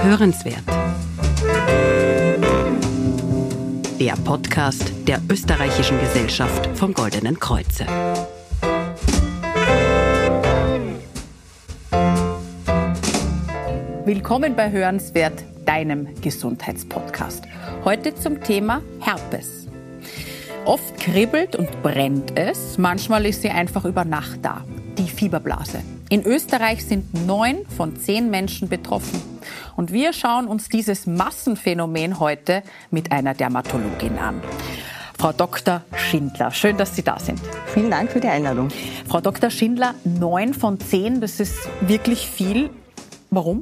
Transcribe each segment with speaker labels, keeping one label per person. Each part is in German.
Speaker 1: Hörenswert. Der Podcast der Österreichischen Gesellschaft vom Goldenen Kreuze.
Speaker 2: Willkommen bei Hörenswert, deinem Gesundheitspodcast. Heute zum Thema Herpes. Oft kribbelt und brennt es, manchmal ist sie einfach über Nacht da, die Fieberblase. In Österreich sind 9 von 10 Menschen betroffen. Und wir schauen uns dieses Massenphänomen heute mit einer Dermatologin an. Frau Dr. Schindler, schön, dass Sie da sind.
Speaker 3: Vielen Dank für die Einladung.
Speaker 2: Frau Dr. Schindler, 9 von 10, das ist wirklich viel. Warum?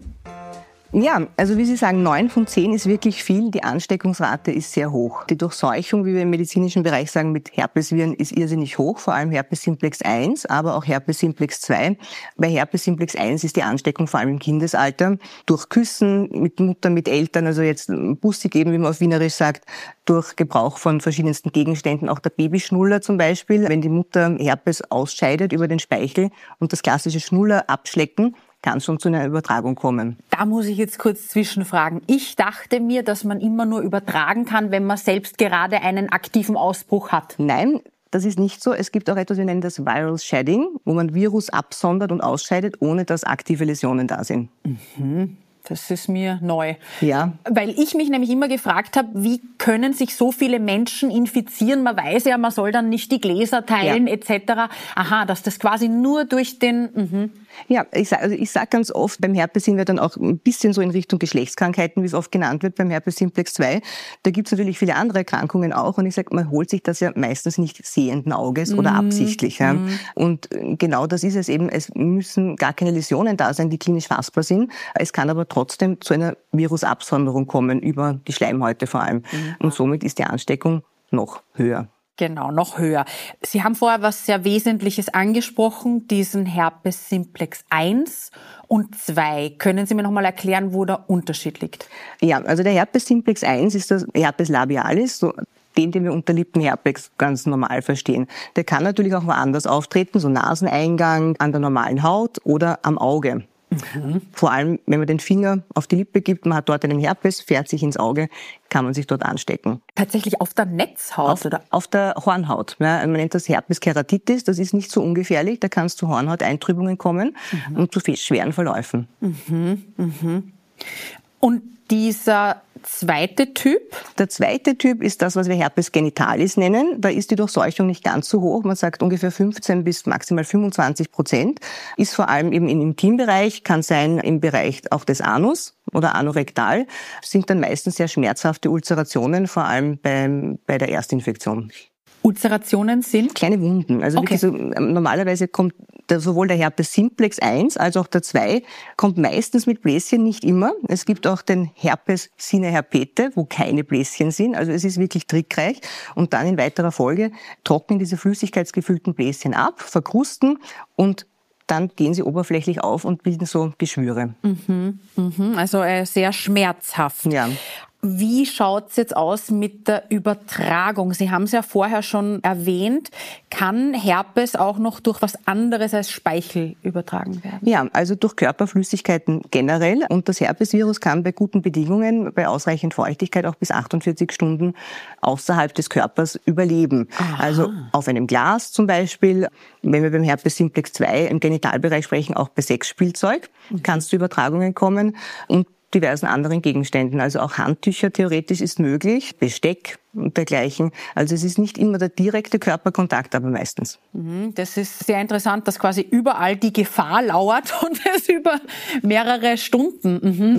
Speaker 3: Ja, also wie Sie sagen, 9 von 10 ist wirklich viel. Die Ansteckungsrate ist sehr hoch. Die Durchseuchung, wie wir im medizinischen Bereich sagen, mit Herpesviren ist irrsinnig hoch, vor allem Herpes simplex 1, aber auch Herpes simplex 2. Bei Herpes simplex 1 ist die Ansteckung vor allem im Kindesalter. Durch Küssen mit Mutter, mit Eltern, also jetzt Bussi geben, wie man auf Wienerisch sagt, durch Gebrauch von verschiedensten Gegenständen, auch der Babyschnuller zum Beispiel. Wenn die Mutter Herpes ausscheidet über den Speichel und das klassische Schnuller abschlecken, kann schon zu einer Übertragung kommen.
Speaker 2: Da muss ich jetzt kurz zwischenfragen. Ich dachte mir, dass man immer nur übertragen kann, wenn man selbst gerade einen aktiven Ausbruch hat.
Speaker 3: Nein, das ist nicht so. Es gibt auch etwas, wir nennen das Viral Shedding, wo man Virus absondert und ausscheidet, ohne dass aktive Läsionen da sind.
Speaker 2: Mhm. Das ist mir neu.
Speaker 3: Ja.
Speaker 2: Weil ich mich nämlich immer gefragt habe, wie können sich so viele Menschen infizieren? Man weiß ja, man soll dann nicht die Gläser teilen etc. Aha, dass das quasi nur durch den...
Speaker 3: Ja, ich sag ganz oft, beim Herpes sind wir dann auch ein bisschen so in Richtung Geschlechtskrankheiten, wie es oft genannt wird, beim Herpes simplex 2. Da gibt's natürlich viele andere Erkrankungen auch und ich sage, man holt sich das ja meistens nicht sehenden Auges oder absichtlich. Ja. Und genau das ist es eben, es müssen gar keine Läsionen da sein, die klinisch fassbar sind. Es kann aber trotzdem zu einer Virusabsonderung kommen, über die Schleimhäute vor allem. Und somit ist die Ansteckung noch höher.
Speaker 2: Genau, noch höher. Sie haben vorher was sehr Wesentliches angesprochen, diesen Herpes simplex 1 und 2. Können Sie mir noch mal erklären, wo der Unterschied liegt?
Speaker 3: Ja, also der Herpes simplex 1 ist das Herpes labialis, so den wir unter Lippenherpes ganz normal verstehen. Der kann natürlich auch woanders auftreten, so Naseneingang, an der normalen Haut oder am Auge. Vor allem, wenn man den Finger auf die Lippe gibt, man hat dort einen Herpes, fährt sich ins Auge, kann man sich dort anstecken.
Speaker 2: Tatsächlich auf der Netzhaut?
Speaker 3: Auf der Hornhaut. Ja, man nennt das Herpes keratitis, das ist nicht so ungefährlich, da kann es zu Hornhauteintrübungen kommen und zu schweren Verläufen.
Speaker 2: Und dieser zweite Typ?
Speaker 3: Der zweite Typ ist das, was wir Herpes genitalis nennen. Da ist die Durchseuchung nicht ganz so hoch. Man sagt ungefähr 15 bis maximal 25%. Ist vor allem eben im Intimbereich, kann sein im Bereich auch des Anus oder anorektal. Sind dann meistens sehr schmerzhafte Ulcerationen, vor allem bei der Erstinfektion.
Speaker 2: Ulcerationen sind?
Speaker 3: Kleine Wunden. Also wirklich so, normalerweise kommt sowohl der Herpes simplex 1 als auch der 2 kommt meistens mit Bläschen, nicht immer. Es gibt auch den Herpes Sine-Herpete, wo keine Bläschen sind. Also es ist wirklich trickreich. Und dann in weiterer Folge trocknen diese flüssigkeitsgefüllten Bläschen ab, verkrusten und dann gehen sie oberflächlich auf und bilden so Geschwüre.
Speaker 2: Also sehr schmerzhaft.
Speaker 3: Ja.
Speaker 2: Wie schaut's jetzt aus mit der Übertragung? Sie haben es ja vorher schon erwähnt. Kann Herpes auch noch durch was anderes als Speichel übertragen werden?
Speaker 3: Ja, also durch Körperflüssigkeiten generell. Und das Herpesvirus kann bei guten Bedingungen, bei ausreichend Feuchtigkeit auch bis 48 Stunden außerhalb des Körpers überleben. Aha. Also auf einem Glas zum Beispiel, wenn wir beim Herpes simplex 2 im Genitalbereich sprechen, auch bei Sexspielzeug kann es zu Übertragungen kommen. Und diversen anderen Gegenständen. Also auch Handtücher theoretisch ist möglich, Besteck und dergleichen. Also es ist nicht immer der direkte Körperkontakt, aber meistens.
Speaker 2: Das ist sehr interessant, dass quasi überall die Gefahr lauert und es über mehrere Stunden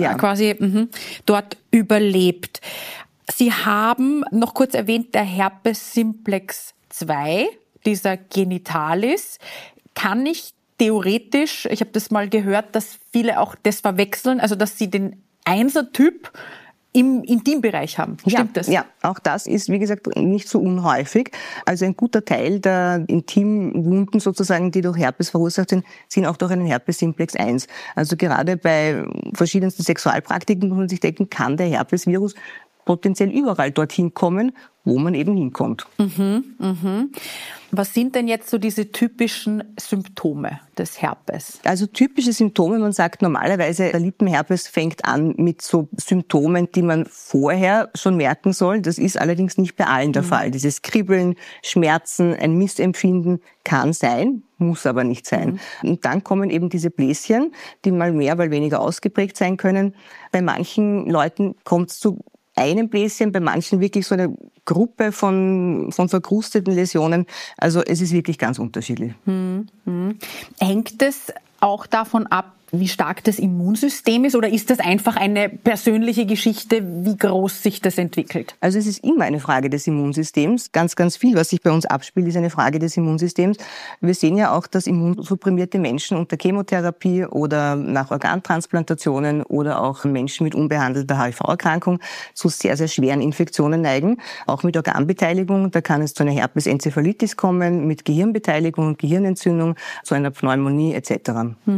Speaker 2: dort überlebt. Sie haben noch kurz erwähnt, der Herpes simplex 2, dieser genitalis, kann ich theoretisch, ich habe das mal gehört, dass viele auch das verwechseln, also dass sie den Einser-Typ im Intimbereich haben. Stimmt das?
Speaker 3: Ja, auch das ist, wie gesagt, nicht so unhäufig. Also ein guter Teil der Intimwunden sozusagen, die durch Herpes verursacht sind auch durch einen Herpes simplex 1. Also gerade bei verschiedensten Sexualpraktiken, muss man sich denken, kann der Herpesvirus potenziell überall dorthin kommen, wo man eben hinkommt.
Speaker 2: Was sind denn jetzt so diese typischen Symptome des Herpes?
Speaker 3: Also typische Symptome, man sagt normalerweise, der Lippenherpes fängt an mit so Symptomen, die man vorher schon merken soll. Das ist allerdings nicht bei allen der Fall. Dieses Kribbeln, Schmerzen, ein Missempfinden kann sein, muss aber nicht sein. Und dann kommen eben diese Bläschen, die mal mehr, mal weniger ausgeprägt sein können. Bei manchen Leuten kommt es zu einem Bläschen, bei manchen wirklich so eine Gruppe von verkrusteten Läsionen. Also es ist wirklich ganz unterschiedlich.
Speaker 2: Hängt es auch davon ab, wie stark das Immunsystem ist, oder ist das einfach eine persönliche Geschichte, wie groß sich das entwickelt?
Speaker 3: Also es ist immer eine Frage des Immunsystems. Ganz, ganz viel, was sich bei uns abspielt, ist eine Frage des Immunsystems. Wir sehen ja auch, dass immunsupprimierte Menschen unter Chemotherapie oder nach Organtransplantationen oder auch Menschen mit unbehandelter HIV-Erkrankung zu sehr, sehr schweren Infektionen neigen. Auch mit Organbeteiligung, da kann es zu einer Herpesenzephalitis kommen, mit Gehirnbeteiligung und Gehirnentzündung, zu einer Pneumonie etc.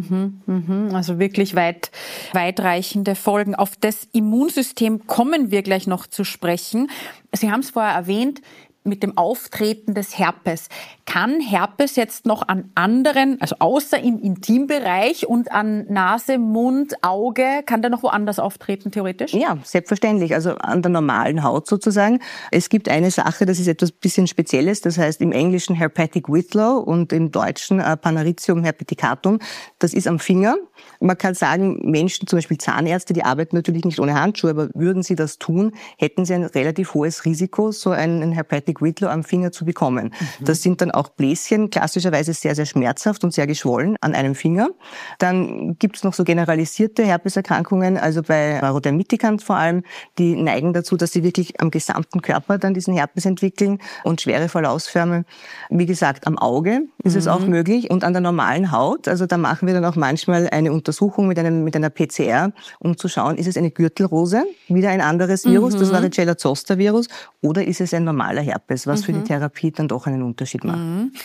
Speaker 2: Also wirklich weitreichende Folgen. Auf das Immunsystem kommen wir gleich noch zu sprechen. Sie haben es vorher erwähnt, mit dem Auftreten des Herpes. Kann Herpes jetzt noch an anderen, also außer im Intimbereich und an Nase, Mund, Auge, kann der noch woanders auftreten, theoretisch?
Speaker 3: Ja, selbstverständlich. Also an der normalen Haut sozusagen. Es gibt eine Sache, das ist etwas bisschen Spezielles, das heißt im Englischen Herpetic Whitlow und im Deutschen Panaritium herpeticatum. Das ist am Finger. Man kann sagen, Menschen, zum Beispiel Zahnärzte, die arbeiten natürlich nicht ohne Handschuhe, aber würden sie das tun, hätten sie ein relativ hohes Risiko, so einen Herpetic Whitlow am Finger zu bekommen. Das sind dann auch Bläschen, klassischerweise sehr, sehr schmerzhaft und sehr geschwollen an einem Finger. Dann gibt es noch so generalisierte Herpeserkrankungen, also bei Neurodermitikern vor allem, die neigen dazu, dass sie wirklich am gesamten Körper dann diesen Herpes entwickeln und schwere Verlaufsformen. Wie gesagt, am Auge ist es auch möglich und an der normalen Haut. Also da machen wir dann auch manchmal eine Untersuchung mit einer PCR, um zu schauen, ist es eine Gürtelrose, wieder ein anderes Virus, das Varicella-Zoster-Virus, oder ist es ein normaler Herpes, was für die Therapie dann doch einen Unterschied macht.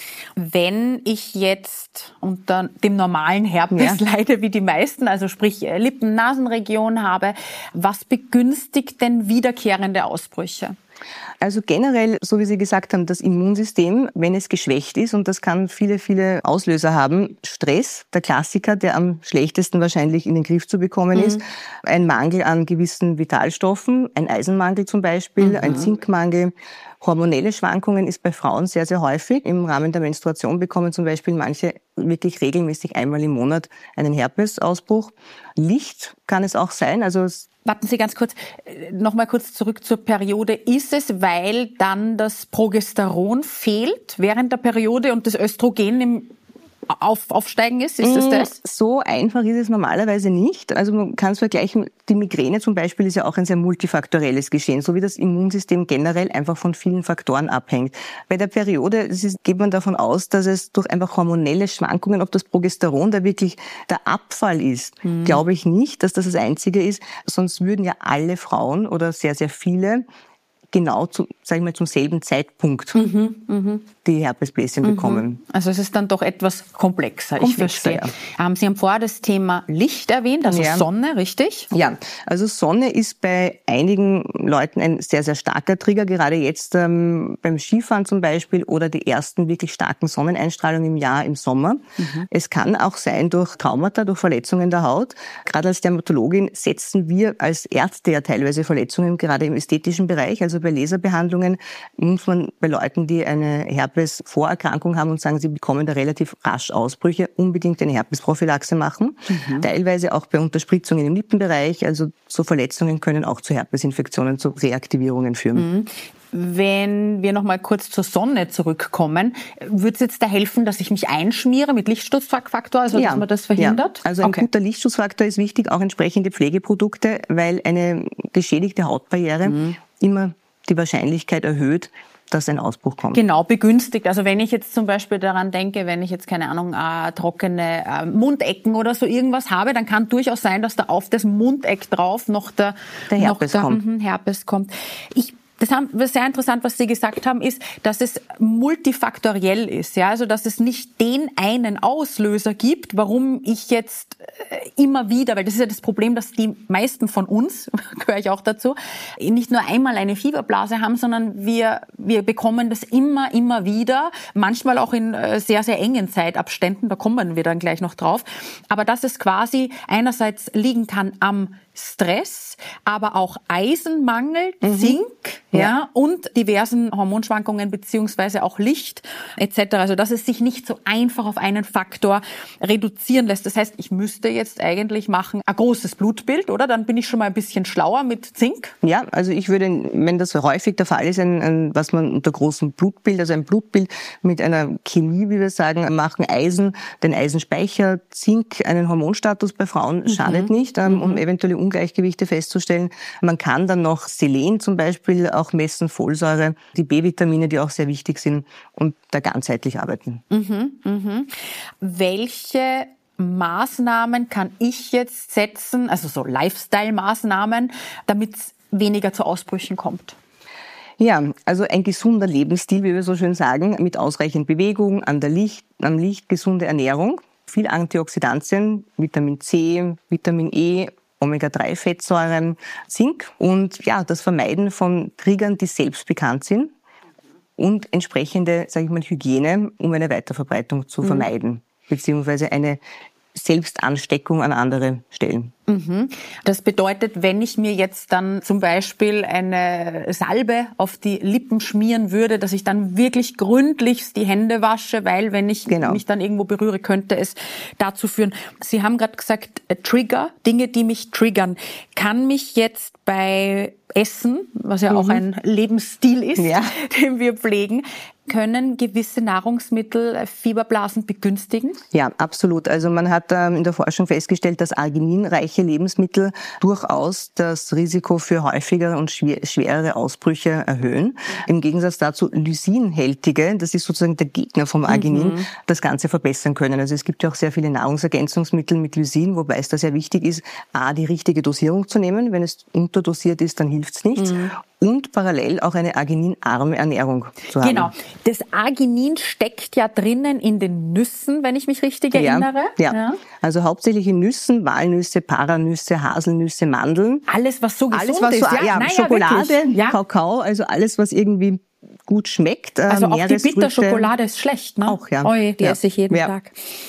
Speaker 2: Wenn ich jetzt unter dem normalen Herpes leide, wie die meisten, also sprich Lippen-Nasenregion habe, was begünstigt denn wiederkehrende Ausbrüche?
Speaker 3: Also generell, so wie Sie gesagt haben, das Immunsystem, wenn es geschwächt ist, und das kann viele, viele Auslöser haben, Stress, der Klassiker, der am schlechtesten wahrscheinlich in den Griff zu bekommen ist, ein Mangel an gewissen Vitalstoffen, ein Eisenmangel zum Beispiel, ein Zinkmangel. Hormonelle Schwankungen ist bei Frauen sehr, sehr häufig. Im Rahmen der Menstruation bekommen zum Beispiel manche wirklich regelmäßig einmal im Monat einen Herpesausbruch. Licht kann es auch sein. Also
Speaker 2: warten Sie ganz kurz, nochmal kurz zurück zur Periode. Ist es, weil dann das Progesteron fehlt während der Periode und das Östrogen im Aufsteigen ist? Ist es das?
Speaker 3: So einfach ist es normalerweise nicht. Also man kann es vergleichen, die Migräne zum Beispiel ist ja auch ein sehr multifaktorielles Geschehen, so wie das Immunsystem generell einfach von vielen Faktoren abhängt. Bei der Periode geht man davon aus, dass es durch einfach hormonelle Schwankungen, ob das Progesteron da wirklich der Abfall ist, glaube ich nicht, dass das Einzige ist. Sonst würden ja alle Frauen oder sehr, sehr viele genau zum selben Zeitpunkt die Herpesbläschen bekommen.
Speaker 2: Also es ist dann doch etwas komplexer. Ich verstehe. Ja. Sie haben vorher das Thema Licht erwähnt, also Sonne, richtig?
Speaker 3: Ja, also Sonne ist bei einigen Leuten ein sehr, sehr starker Trigger, gerade jetzt beim Skifahren zum Beispiel oder die ersten wirklich starken Sonneneinstrahlungen im Jahr im Sommer. Es kann auch sein durch Traumata, durch Verletzungen der Haut. Gerade als Dermatologin setzen wir als Ärzte ja teilweise Verletzungen, gerade im ästhetischen Bereich, also bei Laserbehandlungen muss man bei Leuten, die eine Herpes-Vorerkrankung haben und sagen, sie bekommen da relativ rasch Ausbrüche, unbedingt eine Herpesprophylaxe machen. Teilweise auch bei Unterspritzungen im Lippenbereich, also so Verletzungen können auch zu Herpesinfektionen, zu Reaktivierungen führen.
Speaker 2: Wenn wir noch mal kurz zur Sonne zurückkommen, würde es jetzt da helfen, dass ich mich einschmiere mit Lichtschutzfaktor, also dass man das verhindert?
Speaker 3: Ja. Also ein guter Lichtschutzfaktor ist wichtig, auch entsprechende Pflegeprodukte, weil eine geschädigte Hautbarriere immer die Wahrscheinlichkeit erhöht, dass ein Ausbruch kommt.
Speaker 2: Genau, begünstigt. Also wenn ich jetzt zum Beispiel daran denke, wenn ich jetzt, keine Ahnung, trockene Mundecken oder so irgendwas habe, dann kann durchaus sein, dass da auf das Mundeck drauf noch der Herpes kommt. Ich Das ist sehr interessant, was Sie gesagt haben, ist, dass es multifaktoriell ist. Ja? Also, dass es nicht den einen Auslöser gibt, warum ich jetzt immer wieder, weil das ist ja das Problem, dass die meisten von uns, gehöre ich auch dazu, nicht nur einmal eine Fieberblase haben, sondern wir bekommen das immer wieder, manchmal auch in sehr, sehr engen Zeitabständen, da kommen wir dann gleich noch drauf. Aber dass es quasi einerseits liegen kann am Stress, aber auch Eisenmangel, Zink, ja, und diversen Hormonschwankungen beziehungsweise auch Licht etc. Also dass es sich nicht so einfach auf einen Faktor reduzieren lässt. Das heißt, ich müsste jetzt eigentlich machen ein großes Blutbild, oder? Dann bin ich schon mal ein bisschen schlauer mit Zink.
Speaker 3: Ja, also ich würde, wenn das häufig der Fall ist, was man unter großem Blutbild, also ein Blutbild mit einer Chemie, wie wir sagen, machen, Eisen, den Eisenspeicher, Zink, einen Hormonstatus bei Frauen schadet nicht, um eventuelle Ungleichgewichte festzustellen. Man kann dann noch Selen zum Beispiel auch messen, Folsäure, die B-Vitamine, die auch sehr wichtig sind, und da ganzheitlich arbeiten.
Speaker 2: Welche Maßnahmen kann ich jetzt setzen, also so Lifestyle-Maßnahmen, damit es weniger zu Ausbrüchen kommt?
Speaker 3: Ja, also ein gesunder Lebensstil, wie wir so schön sagen, mit ausreichend Bewegung, am Licht, gesunde Ernährung, viel Antioxidantien, Vitamin C, Vitamin E, Omega-3-Fettsäuren, Zink und ja, das Vermeiden von Triggern, die selbst bekannt sind und entsprechende, sage ich mal, Hygiene, um eine Weiterverbreitung zu vermeiden, beziehungsweise eine Selbstansteckung an andere Stellen.
Speaker 2: Das bedeutet, wenn ich mir jetzt dann zum Beispiel eine Salbe auf die Lippen schmieren würde, dass ich dann wirklich gründlichst die Hände wasche, weil wenn ich mich dann irgendwo berühre, könnte es dazu führen. Sie haben gerade gesagt, Trigger, Dinge, die mich triggern. Kann mich jetzt bei Essen, was ja auch ein Lebensstil ist, den wir pflegen, können gewisse Nahrungsmittel Fieberblasen begünstigen?
Speaker 3: Ja, absolut. Also man hat in der Forschung festgestellt, dass argininreiche Lebensmittel durchaus das Risiko für häufigere und schwerere Ausbrüche erhöhen. Im Gegensatz dazu lysinhältige, das ist sozusagen der Gegner vom Arginin, das Ganze verbessern können. Also es gibt ja auch sehr viele Nahrungsergänzungsmittel mit Lysin, wobei es da sehr wichtig ist, die richtige Dosierung zu nehmen. Wenn es unterdosiert ist, dann hilft es nichts. Und parallel auch eine argininarme Ernährung zu haben.
Speaker 2: Genau. Das Arginin steckt ja drinnen in den Nüssen, wenn ich mich richtig erinnere.
Speaker 3: Ja. Also hauptsächlich in Nüssen, Walnüsse, Paranüsse, Haselnüsse, Mandeln.
Speaker 2: Alles, was so gesund ist.
Speaker 3: Schokolade, Kakao, also alles, was irgendwie gut schmeckt.
Speaker 2: Also auch die Bitterschokolade ist schlecht, ne?
Speaker 3: Auch, ja.
Speaker 2: Die esse ich jeden Tag.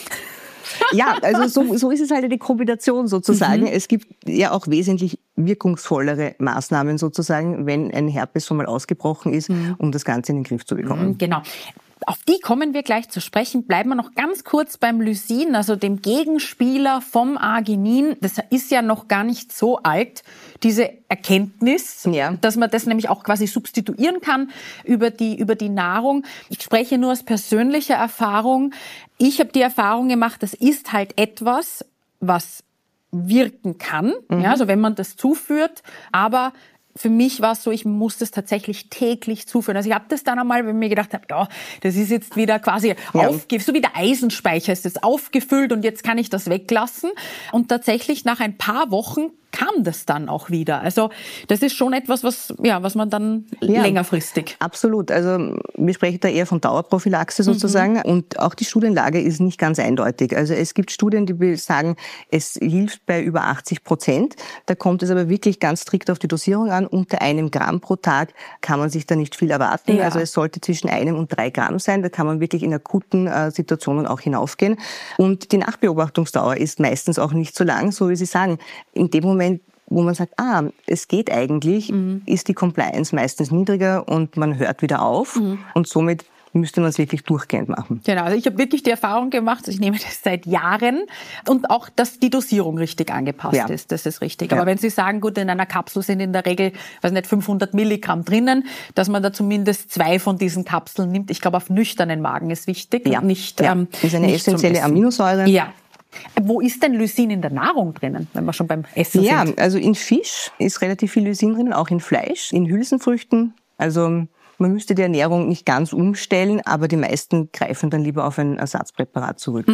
Speaker 3: Ja, also so ist es halt eine Kombination sozusagen. Es gibt ja auch wesentlich wirkungsvollere Maßnahmen sozusagen, wenn ein Herpes schon mal ausgebrochen ist, um das Ganze in den Griff zu bekommen.
Speaker 2: Genau. Auf die kommen wir gleich zu sprechen. Bleiben wir noch ganz kurz beim Lysin, also dem Gegenspieler vom Arginin. Das ist ja noch gar nicht so alt, diese Erkenntnis, dass man das nämlich auch quasi substituieren kann über die Nahrung. Ich spreche nur aus persönlicher Erfahrung. Ich habe die Erfahrung gemacht, das ist halt etwas, was wirken kann, also wenn man das zuführt, aber für mich war es so, ich muss das tatsächlich täglich zuführen. Also ich habe das dann einmal, wenn ich mir gedacht habe, das ist jetzt wieder quasi so wie der Eisenspeicher ist das aufgefüllt und jetzt kann ich das weglassen. Und tatsächlich nach ein paar Wochen kam das dann auch wieder. Also das ist schon etwas, was man dann längerfristig.
Speaker 3: Absolut. Also wir sprechen da eher von Dauerprophylaxe sozusagen. Und auch die Studienlage ist nicht ganz eindeutig. Also es gibt Studien, die sagen, es hilft bei über 80%. Da kommt es aber wirklich ganz strikt auf die Dosierung an. Unter 1 Gramm pro Tag kann man sich da nicht viel erwarten. Also es sollte zwischen 1 und 3 Gramm sein. Da kann man wirklich in akuten Situationen auch hinaufgehen. Und die Nachbeobachtungsdauer ist meistens auch nicht so lang, so wie Sie sagen. In dem Moment, wo man sagt, es geht eigentlich, ist die Compliance meistens niedriger und man hört wieder auf und somit müsste man es wirklich durchgehend machen.
Speaker 2: Genau, also ich habe wirklich die Erfahrung gemacht, ich nehme das seit Jahren und auch, dass die Dosierung richtig angepasst ist, das ist richtig. Aber wenn Sie sagen, gut, in einer Kapsel sind in der Regel, 500 Milligramm drinnen, dass man da zumindest 2 von diesen Kapseln nimmt. Ich glaube, auf nüchternen Magen ist wichtig.
Speaker 3: Ja,
Speaker 2: nicht,
Speaker 3: ist eine essentielle Aminosäure.
Speaker 2: Ja. Wo ist denn Lysin in der Nahrung drinnen, wenn wir schon beim Essen sind?
Speaker 3: Ja, also in Fisch ist relativ viel Lysin drinnen, auch in Fleisch, in Hülsenfrüchten. Also man müsste die Ernährung nicht ganz umstellen, aber die meisten greifen dann lieber auf ein Ersatzpräparat zurück.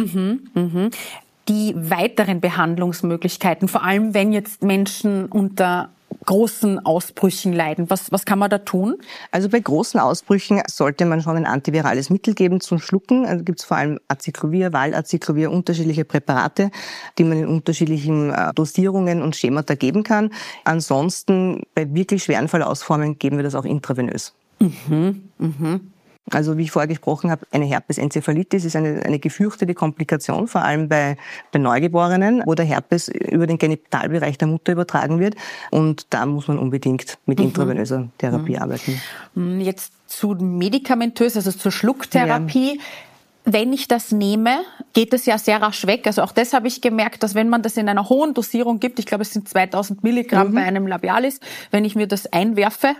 Speaker 2: Die weiteren Behandlungsmöglichkeiten, vor allem wenn jetzt Menschen unter großen Ausbrüchen leiden? Was kann man da tun?
Speaker 3: Also bei großen Ausbrüchen sollte man schon ein antivirales Mittel geben zum Schlucken. Also gibt es vor allem Acyclovir, Valacyclovir, unterschiedliche Präparate, die man in unterschiedlichen Dosierungen und Schemata geben kann. Ansonsten bei wirklich schweren Verlaufsformen geben wir das auch intravenös. Also wie ich vorher gesprochen habe, eine Herpesenzephalitis ist eine gefürchtete Komplikation, vor allem bei Neugeborenen, wo der Herpes über den Genitalbereich der Mutter übertragen wird. Und da muss man unbedingt mit intravenöser Therapie arbeiten.
Speaker 2: Jetzt zu medikamentös, also zur Schlucktherapie. Ja. Wenn ich das nehme, geht es ja sehr rasch weg. Also auch das habe ich gemerkt, dass wenn man das in einer hohen Dosierung gibt, ich glaube es sind 2000 Milligramm bei einem Labialis, wenn ich mir das einwerfe,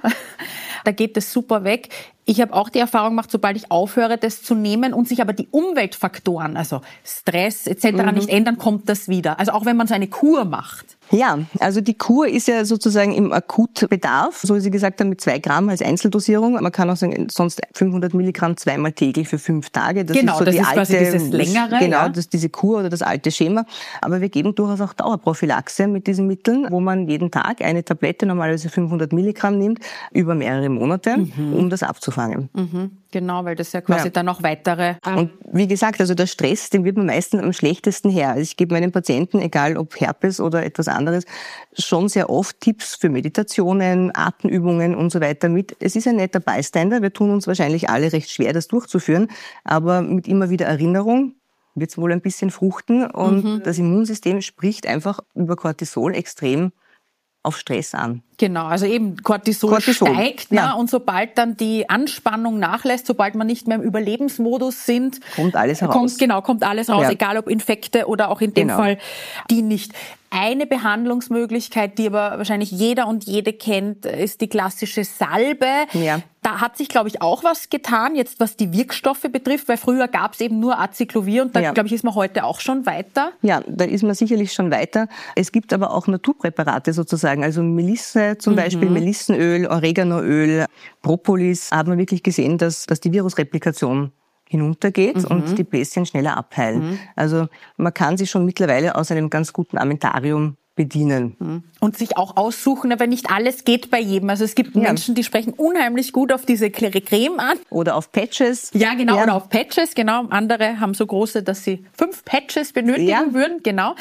Speaker 2: da geht es super weg. Ich habe auch die Erfahrung gemacht, sobald ich aufhöre, das zu nehmen und sich aber die Umweltfaktoren, also Stress etc. nicht ändern, kommt das wieder. Also auch wenn man so eine Kur macht.
Speaker 3: Ja, also die Kur ist ja sozusagen im Akutbedarf, so wie Sie gesagt haben, mit 2 Gramm als Einzeldosierung. Man kann auch sagen, sonst 500 Milligramm zweimal täglich für 5 Tage. Das
Speaker 2: genau,
Speaker 3: ist so
Speaker 2: das
Speaker 3: die
Speaker 2: ist
Speaker 3: alte,
Speaker 2: quasi dieses längere.
Speaker 3: Genau, das diese Kur oder das alte Schema. Aber wir geben durchaus auch Dauerprophylaxe mit diesen Mitteln, wo man jeden Tag eine Tablette, normalerweise 500 Milligramm nimmt, über mehrere Monate, um das abzufangen.
Speaker 2: Genau, weil das ja quasi dann noch weitere...
Speaker 3: Und wie gesagt, also der Stress, den wird man meistens am schlechtesten her. Also ich gebe meinen Patienten, egal ob Herpes oder etwas anderes, schon sehr oft Tipps für Meditationen, Atemübungen und so weiter mit. Es ist ein netter Bystander. Wir tun uns wahrscheinlich alle recht schwer, das durchzuführen. Aber mit immer wieder Erinnerung wird es wohl ein bisschen fruchten. Und das Immunsystem spricht einfach über Cortisol extrem auf Stress an.
Speaker 2: Genau, also eben Cortisol steigt,
Speaker 3: ja.
Speaker 2: Und sobald dann die Anspannung nachlässt, sobald man nicht mehr im Überlebensmodus sind,
Speaker 3: kommt alles raus.
Speaker 2: Kommt alles raus, egal ob Infekte oder auch in dem Fall die nicht. Eine Behandlungsmöglichkeit, die aber wahrscheinlich jeder und jede kennt, ist die klassische Salbe.
Speaker 3: Ja.
Speaker 2: Da hat sich, glaube ich, auch was getan, jetzt was die Wirkstoffe betrifft, weil früher gab es eben nur Acyclovir und da, glaube ich, ist man heute auch schon weiter. Ja,
Speaker 3: da ist man sicherlich schon weiter. Es gibt aber auch Naturpräparate sozusagen, also Melisse zum Beispiel, Melissenöl, Oreganoöl, Propolis, haben wir wirklich gesehen, dass die Virusreplikation hinuntergeht und die Bläschen schneller abheilen. Also man kann sich schon mittlerweile aus einem ganz guten Armentarium bedienen.
Speaker 2: Und sich auch aussuchen, aber nicht alles geht bei jedem. Also es gibt Menschen, die sprechen unheimlich gut auf diese Creme an.
Speaker 3: Oder auf Patches.
Speaker 2: Ja, genau, oder auf Patches, genau. Andere haben so große, dass sie 5 Patches benötigen würden, genau.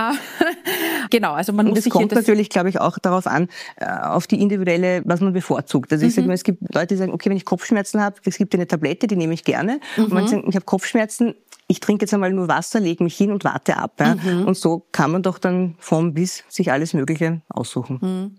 Speaker 2: Genau, also man muss sich...
Speaker 3: Und es kommt natürlich, glaube ich, auch darauf an, auf die individuelle, was man bevorzugt. Also ich sage mal, es gibt Leute, die sagen, okay, wenn ich Kopfschmerzen habe, es gibt eine Tablette, die nehme ich gerne. Und manche sagen, ich habe Kopfschmerzen, ich trinke jetzt einmal nur Wasser, lege mich hin und warte ab. Ja? Und so kann man doch dann vom bis sich alles Mögliche aussuchen.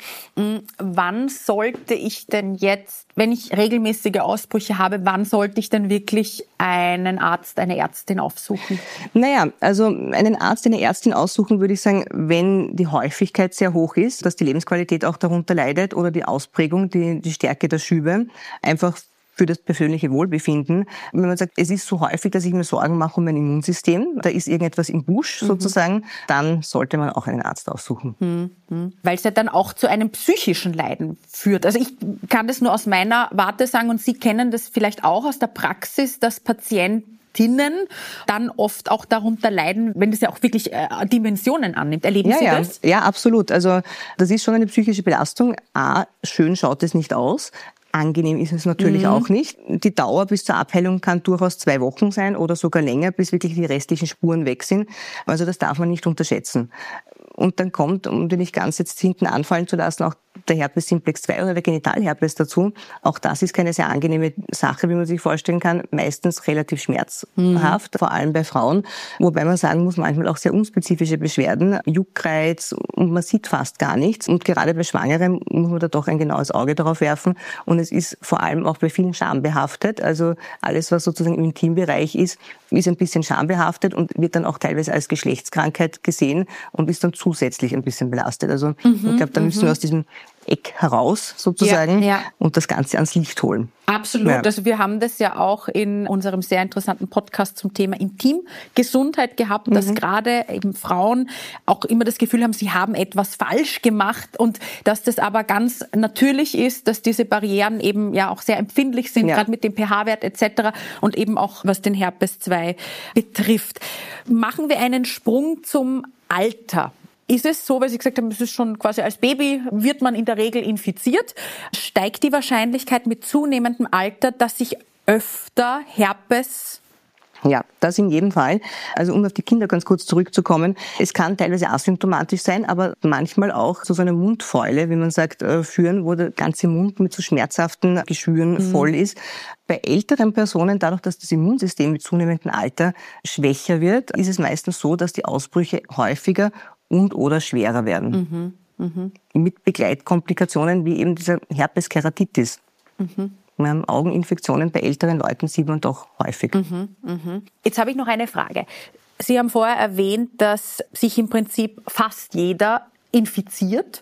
Speaker 2: Wann sollte ich denn jetzt, wenn ich regelmäßige Ausbrüche habe, wann sollte ich denn wirklich einen Arzt, eine Ärztin aufsuchen?
Speaker 3: Naja, also einen Arzt, eine Ärztin aussuchen, würde ich sagen, wenn die Häufigkeit sehr hoch ist, dass die Lebensqualität auch darunter leidet oder die Ausprägung, die Stärke der Schübe, einfach für das persönliche Wohlbefinden. Wenn man sagt, es ist so häufig, dass ich mir Sorgen mache um mein Immunsystem, da ist irgendetwas im Busch sozusagen, dann sollte man auch einen Arzt aussuchen.
Speaker 2: Weil es ja dann auch zu einem psychischen Leiden führt. Also ich kann das nur aus meiner Warte sagen und Sie kennen das vielleicht auch aus der Praxis, dass Patientinnen dann oft auch darunter leiden, wenn das ja auch wirklich Dimensionen annimmt. Erleben Sie das?
Speaker 3: Ja, absolut. Also das ist schon eine psychische Belastung. Schön schaut es nicht aus. Angenehm ist es natürlich auch nicht. Die Dauer bis zur Abheilung kann durchaus 2 Wochen sein oder sogar länger, bis wirklich die restlichen Spuren weg sind. Also das darf man nicht unterschätzen. Und dann kommt, um den nicht ganz jetzt hinten anfallen zu lassen, auch der Herpes simplex 2 oder der Genitalherpes dazu. Auch das ist keine sehr angenehme Sache, wie man sich vorstellen kann. Meistens relativ schmerzhaft, vor allem bei Frauen. Wobei man sagen muss, manchmal auch sehr unspezifische Beschwerden, Juckreiz und man sieht fast gar nichts. Und gerade bei Schwangeren muss man da doch ein genaues Auge darauf werfen. Und es ist vor allem auch bei vielen schambehaftet. Also alles, was sozusagen im Intimbereich ist ein bisschen schambehaftet und wird dann auch teilweise als Geschlechtskrankheit gesehen und ist dann zusätzlich ein bisschen belastet. Also ich glaube, da müssen wir aus diesem Eck heraus sozusagen und das Ganze ans Licht holen.
Speaker 2: Absolut. Ja. Also wir haben das ja auch in unserem sehr interessanten Podcast zum Thema Intimgesundheit gehabt, dass gerade eben Frauen auch immer das Gefühl haben, sie haben etwas falsch gemacht und dass das aber ganz natürlich ist, dass diese Barrieren eben ja auch sehr empfindlich sind, gerade mit dem pH-Wert etc. und eben auch was den Herpes 2 betrifft. Machen wir einen Sprung zum Alter. Ist es so, weil Sie gesagt haben, es ist schon quasi als Baby, wird man in der Regel infiziert, steigt die Wahrscheinlichkeit mit zunehmendem Alter, dass sich öfter Herpes...
Speaker 3: Ja, das in jedem Fall. Also um auf die Kinder ganz kurz zurückzukommen, es kann teilweise asymptomatisch sein, aber manchmal auch so eine Mundfäule, wie man sagt, führen, wo der ganze Mund mit so schmerzhaften Geschwüren voll ist. Bei älteren Personen, dadurch, dass das Immunsystem mit zunehmendem Alter schwächer wird, ist es meistens so, dass die Ausbrüche häufiger und oder schwerer werden. Mit Begleitkomplikationen wie eben dieser Herpes-Keratitis. Augeninfektionen bei älteren Leuten sieht man doch häufig.
Speaker 2: Jetzt habe ich noch eine Frage. Sie haben vorher erwähnt, dass sich im Prinzip fast jeder infiziert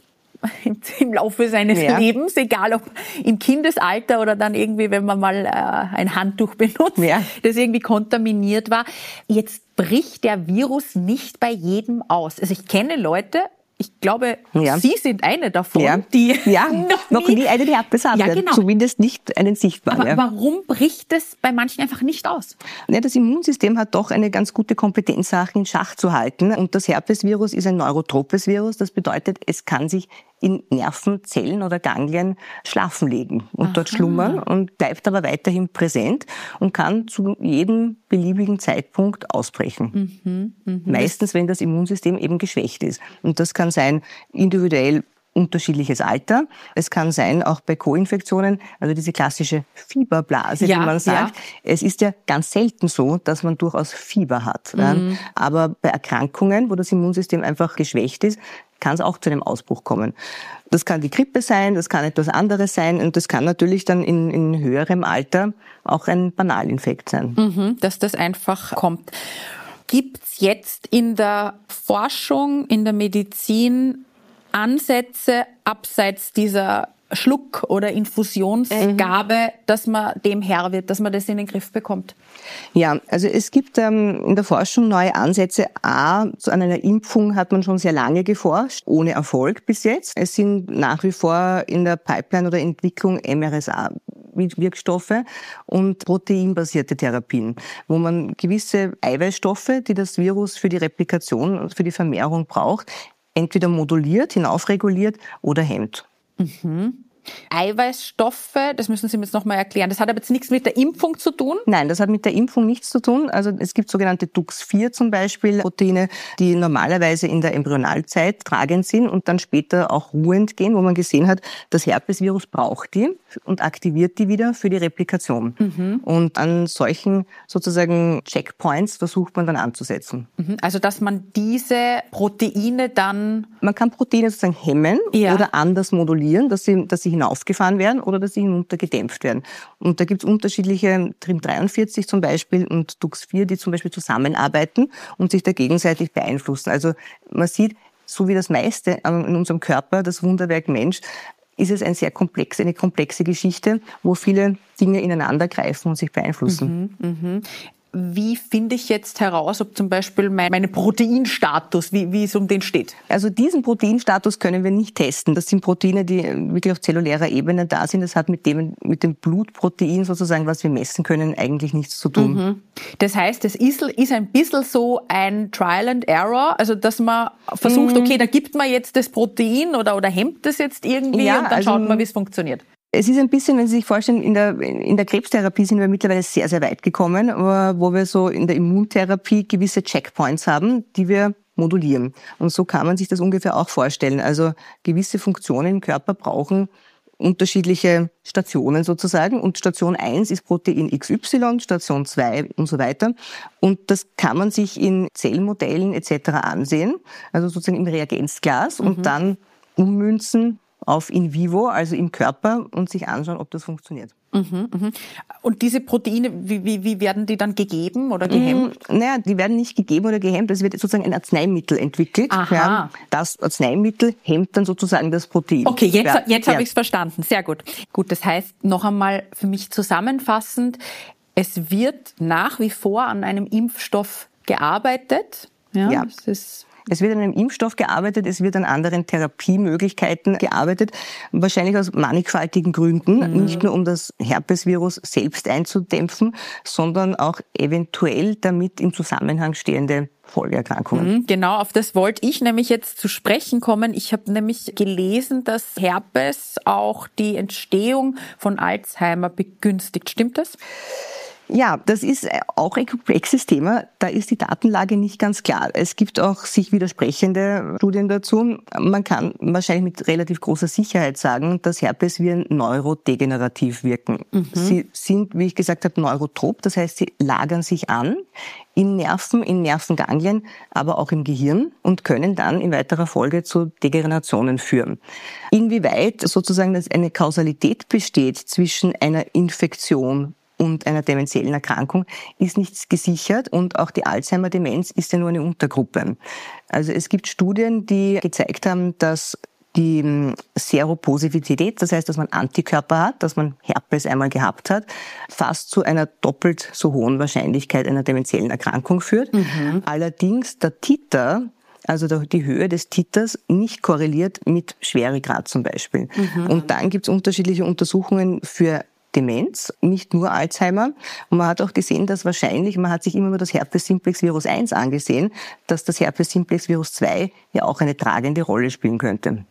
Speaker 2: im Laufe seines Lebens, egal ob im Kindesalter oder dann irgendwie, wenn man mal ein Handtuch benutzt, das irgendwie kontaminiert war. Jetzt bricht der Virus nicht bei jedem aus. Also ich kenne Leute, ich glaube, Sie sind eine davon, die
Speaker 3: noch nie eine Herpes hatte,
Speaker 2: genau.
Speaker 3: Zumindest nicht einen sichtbaren.
Speaker 2: Aber warum bricht es bei manchen einfach nicht aus?
Speaker 3: Ja, das Immunsystem hat doch eine ganz gute Kompetenz, Sachen in Schach zu halten. Und das Herpesvirus ist ein neurotropes Virus. Das bedeutet, es kann sich in Nervenzellen oder Ganglien schlafen legen und dort schlummern und bleibt aber weiterhin präsent und kann zu jedem beliebigen Zeitpunkt ausbrechen. Meistens, wenn das Immunsystem eben geschwächt ist. Und das kann sein individuell unterschiedliches Alter. Es kann sein, auch bei Co-Infektionen, also diese klassische Fieberblase, wie man sagt. Es ist ja ganz selten so, dass man durchaus Fieber hat. Aber bei Erkrankungen, wo das Immunsystem einfach geschwächt ist, kann es auch zu einem Ausbruch kommen. Das kann die Grippe sein, das kann etwas anderes sein und das kann natürlich dann in höherem Alter auch ein Banalinfekt sein.
Speaker 2: Dass das einfach kommt. Gibt's jetzt in der Forschung, in der Medizin Ansätze abseits dieser Schluck- oder Infusionsgabe, dass man dem Herr wird, dass man das in den Griff bekommt?
Speaker 3: Ja, also es gibt in der Forschung neue Ansätze. An einer Impfung hat man schon sehr lange geforscht, ohne Erfolg bis jetzt. Es sind nach wie vor in der Pipeline oder Entwicklung mRNA-Wirkstoffe und proteinbasierte Therapien, wo man gewisse Eiweißstoffe, die das Virus für die Replikation und für die Vermehrung braucht, entweder moduliert, hinaufreguliert oder hemmt.
Speaker 2: Eiweißstoffe, das müssen Sie mir jetzt nochmal erklären. Das hat aber jetzt nichts mit der Impfung zu tun?
Speaker 3: Nein, das hat mit der Impfung nichts zu tun. Also es gibt sogenannte DUX4 zum Beispiel, Proteine, die normalerweise in der Embryonalzeit tragend sind und dann später auch ruhend gehen, wo man gesehen hat, das Herpesvirus braucht die und aktiviert die wieder für die Replikation. Und an solchen sozusagen Checkpoints versucht man dann anzusetzen.
Speaker 2: Also dass man diese Proteine dann...
Speaker 3: Man kann Proteine sozusagen hemmen oder anders modulieren, dass sie hinaufgefahren werden oder dass sie hinunter gedämpft werden. Und da gibt es unterschiedliche, TRIM43 zum Beispiel und DUX4, die zum Beispiel zusammenarbeiten und sich da gegenseitig beeinflussen. Also man sieht, so wie das meiste in unserem Körper, das Wunderwerk Mensch, ist es eine komplexe Geschichte, wo viele Dinge ineinander greifen und sich beeinflussen.
Speaker 2: Wie finde ich jetzt heraus, ob zum Beispiel mein Proteinstatus, wie es um den steht?
Speaker 3: Also diesen Proteinstatus können wir nicht testen. Das sind Proteine, die wirklich auf zellulärer Ebene da sind. Das hat mit dem Blutprotein sozusagen, was wir messen können, eigentlich nichts zu tun.
Speaker 2: Das heißt, es ist ein bisschen so ein Trial and Error, also dass man versucht, okay, da gibt man jetzt das Protein oder hemmt das jetzt irgendwie und dann schaut man, wie es funktioniert.
Speaker 3: Es ist ein bisschen, wenn Sie sich vorstellen, in der Krebstherapie sind wir mittlerweile sehr, sehr weit gekommen, wo wir so in der Immuntherapie gewisse Checkpoints haben, die wir modulieren. Und so kann man sich das ungefähr auch vorstellen. Also gewisse Funktionen im Körper brauchen unterschiedliche Stationen sozusagen. Und Station 1 ist Protein XY, Station 2 und so weiter. Und das kann man sich in Zellmodellen etc. ansehen, also sozusagen im Reagenzglas und dann ummünzen auf in vivo, also im Körper, und sich anschauen, ob das funktioniert.
Speaker 2: Und diese Proteine, wie werden die dann gegeben oder gehemmt?
Speaker 3: Naja, die werden nicht gegeben oder gehemmt. Es wird sozusagen ein Arzneimittel entwickelt. Ja, das Arzneimittel hemmt dann sozusagen das Protein.
Speaker 2: Okay, jetzt habe ich es verstanden. Sehr gut. Gut, das heißt, noch einmal für mich zusammenfassend, es wird nach wie vor an einem Impfstoff gearbeitet. Ja.
Speaker 3: Es wird an einem Impfstoff gearbeitet, es wird an anderen Therapiemöglichkeiten gearbeitet, wahrscheinlich aus mannigfaltigen Gründen, nicht nur um das Herpesvirus selbst einzudämpfen, sondern auch eventuell damit im Zusammenhang stehende Folgeerkrankungen.
Speaker 2: Genau, auf das wollte ich nämlich jetzt zu sprechen kommen. Ich habe nämlich gelesen, dass Herpes auch die Entstehung von Alzheimer begünstigt. Stimmt das?
Speaker 3: Ja, das ist auch ein komplexes Thema. Da ist die Datenlage nicht ganz klar. Es gibt auch sich widersprechende Studien dazu. Man kann wahrscheinlich mit relativ großer Sicherheit sagen, dass Herpesviren neurodegenerativ wirken. Sie sind, wie ich gesagt habe, neurotrop. Das heißt, sie lagern sich an in Nerven, in Nervenganglien, aber auch im Gehirn und können dann in weiterer Folge zu Degenerationen führen. Inwieweit sozusagen dass eine Kausalität besteht zwischen einer Infektion und einer dementiellen Erkrankung ist nicht gesichert und auch die Alzheimer-Demenz ist ja nur eine Untergruppe. Also es gibt Studien, die gezeigt haben, dass die Seropositivität, das heißt, dass man Antikörper hat, dass man Herpes einmal gehabt hat, fast zu einer doppelt so hohen Wahrscheinlichkeit einer dementiellen Erkrankung führt. Allerdings der Titer, also die Höhe des Titers, nicht korreliert mit Schweregrad zum Beispiel. Und dann gibt es unterschiedliche Untersuchungen für Demenz, nicht nur Alzheimer. Und man hat auch gesehen, dass wahrscheinlich, man hat sich immer nur das Herpes simplex Virus 1 angesehen, dass das Herpes simplex Virus 2 ja auch eine tragende Rolle spielen könnte.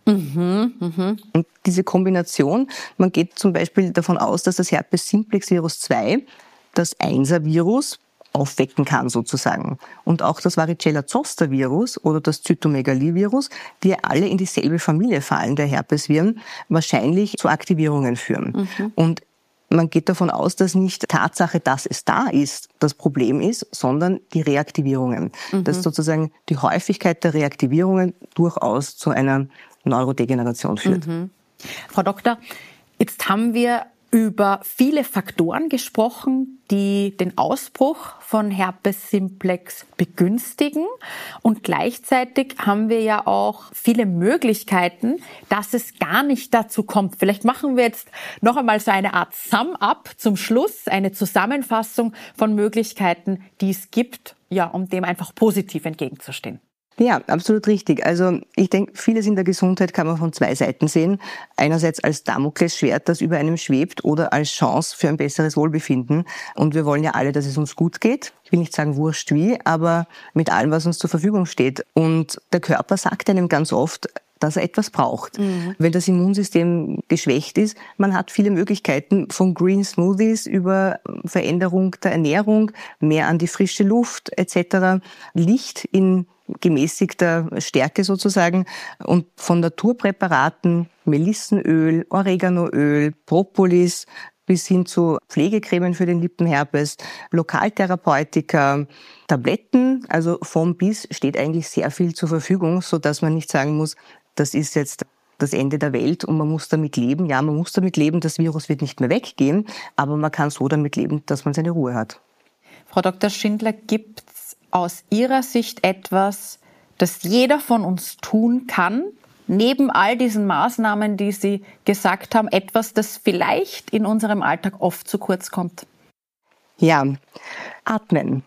Speaker 3: Und diese Kombination, man geht zum Beispiel davon aus, dass das Herpes simplex Virus 2 das 1er Virus aufwecken kann sozusagen. Und auch das Varicella-Zoster-Virus oder das Zytomegalie-Virus, die ja alle in dieselbe Familie fallen, der Herpesviren, wahrscheinlich zu Aktivierungen führen. Und man geht davon aus, dass nicht Tatsache, dass es da ist, das Problem ist, sondern die Reaktivierungen. Dass sozusagen die Häufigkeit der Reaktivierungen durchaus zu einer Neurodegeneration führt.
Speaker 2: Frau Doktor, jetzt haben wir über viele Faktoren gesprochen, die den Ausbruch von Herpes simplex begünstigen. Und gleichzeitig haben wir ja auch viele Möglichkeiten, dass es gar nicht dazu kommt. Vielleicht machen wir jetzt noch einmal so eine Art Sum-up zum Schluss, eine Zusammenfassung von Möglichkeiten, die es gibt, ja, um dem einfach positiv entgegenzustehen.
Speaker 3: Ja, absolut richtig. Also ich denke, vieles in der Gesundheit kann man von zwei Seiten sehen. Einerseits als Damoklesschwert, das über einem schwebt, oder als Chance für ein besseres Wohlbefinden. Und wir wollen ja alle, dass es uns gut geht. Ich will nicht sagen wurscht wie, aber mit allem, was uns zur Verfügung steht. Und der Körper sagt einem ganz oft, dass er etwas braucht. Wenn das Immunsystem geschwächt ist, man hat viele Möglichkeiten von Green Smoothies über Veränderung der Ernährung, mehr an die frische Luft etc., Licht in gemäßigter Stärke sozusagen und von Naturpräparaten, Melissenöl, Oreganoöl, Propolis bis hin zu Pflegecremen für den Lippenherpes, Lokaltherapeutika, Tabletten, also vom bis steht eigentlich sehr viel zur Verfügung, so dass man nicht sagen muss, das ist jetzt das Ende der Welt und man muss damit leben. Ja, man muss damit leben, das Virus wird nicht mehr weggehen, aber man kann so damit leben, dass man seine Ruhe hat.
Speaker 2: Frau Dr. Schindler, gibt es aus Ihrer Sicht etwas, das jeder von uns tun kann, neben all diesen Maßnahmen, die Sie gesagt haben, etwas, das vielleicht in unserem Alltag oft zu kurz kommt?
Speaker 3: Ja, atmen.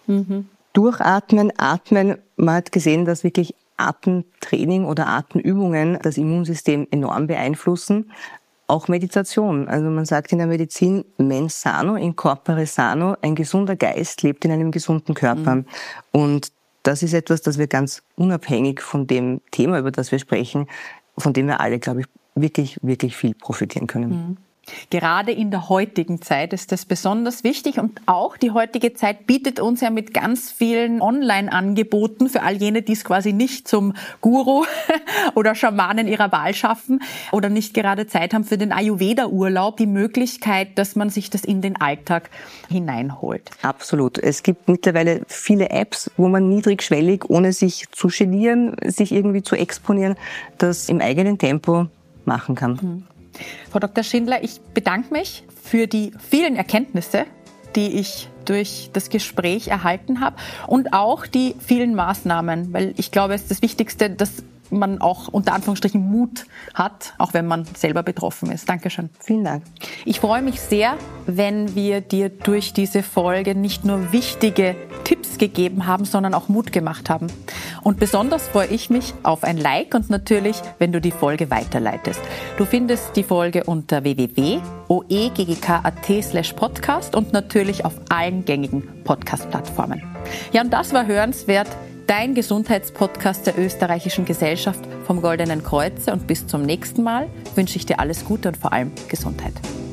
Speaker 3: Durchatmen, atmen. Man hat gesehen, dass wirklich Atemtraining oder Atemübungen das Immunsystem enorm beeinflussen. Auch Meditation. Also man sagt in der Medizin, mens sano in corpore sano, ein gesunder Geist lebt in einem gesunden Körper. Und das ist etwas, das wir ganz unabhängig von dem Thema, über das wir sprechen, von dem wir alle, glaube ich, wirklich, wirklich viel profitieren können.
Speaker 2: Gerade in der heutigen Zeit ist das besonders wichtig und auch die heutige Zeit bietet uns ja mit ganz vielen Online-Angeboten für all jene, die es quasi nicht zum Guru oder Schamanen ihrer Wahl schaffen oder nicht gerade Zeit haben für den Ayurveda-Urlaub, die Möglichkeit, dass man sich das in den Alltag hineinholt.
Speaker 3: Absolut. Es gibt mittlerweile viele Apps, wo man niedrigschwellig, ohne sich zu genieren, sich irgendwie zu exponieren, das im eigenen Tempo machen kann.
Speaker 2: Frau Dr. Schindler, ich bedanke mich für die vielen Erkenntnisse, die ich durch das Gespräch erhalten habe und auch die vielen Maßnahmen, weil ich glaube, es ist das Wichtigste, dass man auch unter Anführungsstrichen Mut hat, auch wenn man selber betroffen ist. Dankeschön.
Speaker 3: Vielen Dank.
Speaker 2: Ich freue mich sehr, wenn wir dir durch diese Folge nicht nur wichtige Tipps gegeben haben, sondern auch Mut gemacht haben. Und besonders freue ich mich auf ein Like und natürlich, wenn du die Folge weiterleitest. Du findest die Folge unter www.oeggk.at/podcast und natürlich auf allen gängigen Podcast-Plattformen. Ja, und das war Hörenswert, dein Gesundheitspodcast der Österreichischen Gesellschaft vom Goldenen Kreuze. Und bis zum nächsten Mal wünsche ich dir alles Gute und vor allem Gesundheit.